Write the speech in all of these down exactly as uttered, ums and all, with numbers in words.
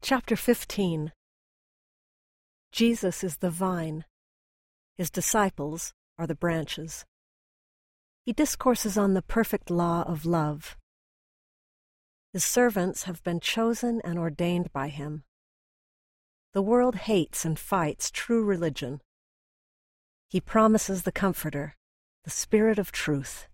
Chapter fifteen. Jesus is the vine. His disciples are the branches. He discourses on the perfect law of love. His servants have been chosen and ordained by him. The world hates and fights true religion. He promises the Comforter, the Spirit of truth.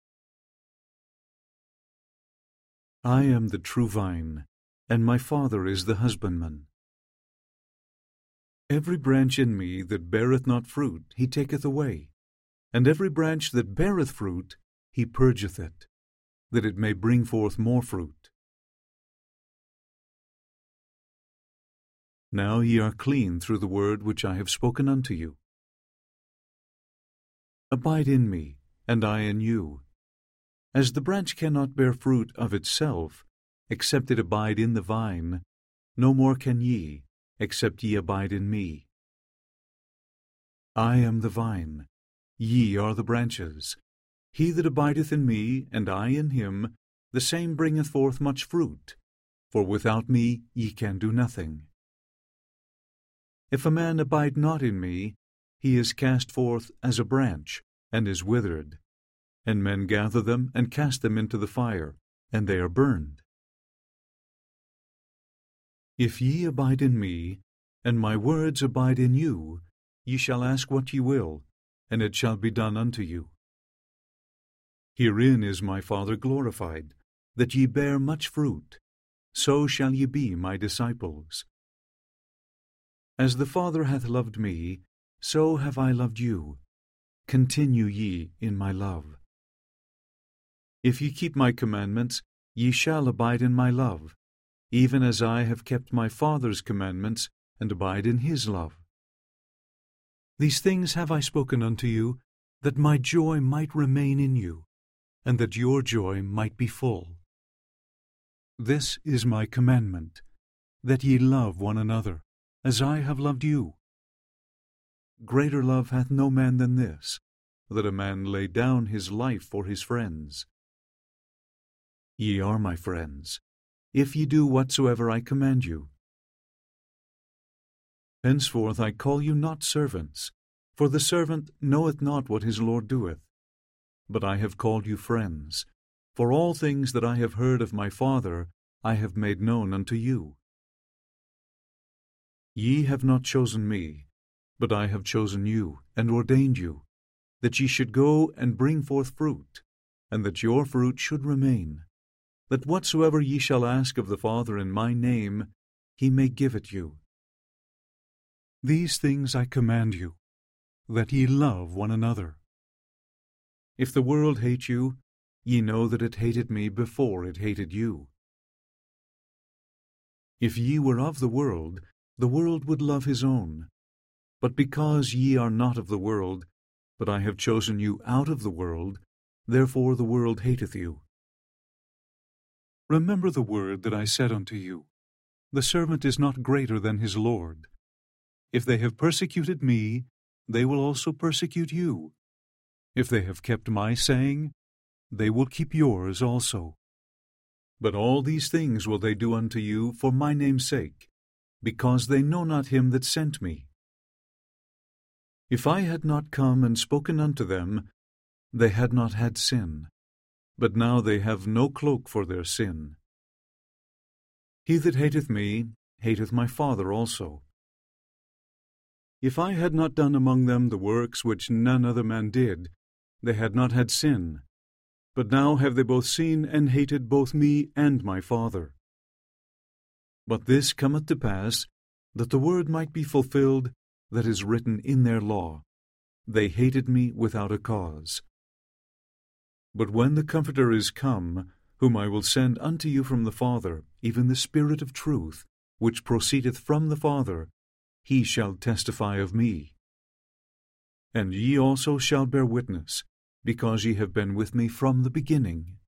I am the true vine, and my Father is the husbandman. Every branch in me that beareth not fruit he taketh away, and every branch that beareth fruit he purgeth it, that it may bring forth more fruit. Now ye are clean through the word which I have spoken unto you. Abide in me, and I in you. As the branch cannot bear fruit of itself, except it abide in the vine, no more can ye, except ye abide in me. I am the vine, ye are the branches. He that abideth in me, and I in him, the same bringeth forth much fruit, for without me ye can do nothing. If a man abide not in me, he is cast forth as a branch, and is withered, and men gather them and cast them into the fire, and they are burned. If ye abide in me, and my words abide in you, ye shall ask what ye will, and it shall be done unto you. Herein is my Father glorified, that ye bear much fruit, so shall ye be my disciples. As the Father hath loved me, so have I loved you. Continue ye in my love. If ye keep my commandments, ye shall abide in my love, even as I have kept my Father's commandments, and abide in his love. These things have I spoken unto you, that my joy might remain in you, and that your joy might be full. This is my commandment, that ye love one another, as I have loved you. Greater love hath no man than this, that a man lay down his life for his friends. Ye are my friends, if ye do whatsoever I command you. Henceforth I call you not servants, for the servant knoweth not what his Lord doeth. But I have called you friends, for all things that I have heard of my Father I have made known unto you. Ye have not chosen me, but I have chosen you, and ordained you, that ye should go and bring forth fruit, and that your fruit should remain, that whatsoever ye shall ask of the Father in my name, he may give it you. These things I command you, that ye love one another. If the world hate you, ye know that it hated me before it hated you. If ye were of the world, the world would love his own. But because ye are not of the world, but I have chosen you out of the world, therefore the world hateth you. Remember the word that I said unto you, the servant is not greater than his Lord. If they have persecuted me, they will also persecute you. If they have kept my saying, they will keep yours also. But all these things will they do unto you for my name's sake, because they know not him that sent me. If I had not come and spoken unto them, they had not had sin, but now they have no cloak for their sin. He that hateth me hateth my Father also. If I had not done among them the works which none other man did, they had not had sin. But now have they both seen and hated both me and my Father. But this cometh to pass, that the word might be fulfilled that is written in their law, they hated me without a cause. But when the Comforter is come, whom I will send unto you from the Father, even the Spirit of truth, which proceedeth from the Father, he shall testify of me. And ye also shall bear witness, because ye have been with me from the beginning.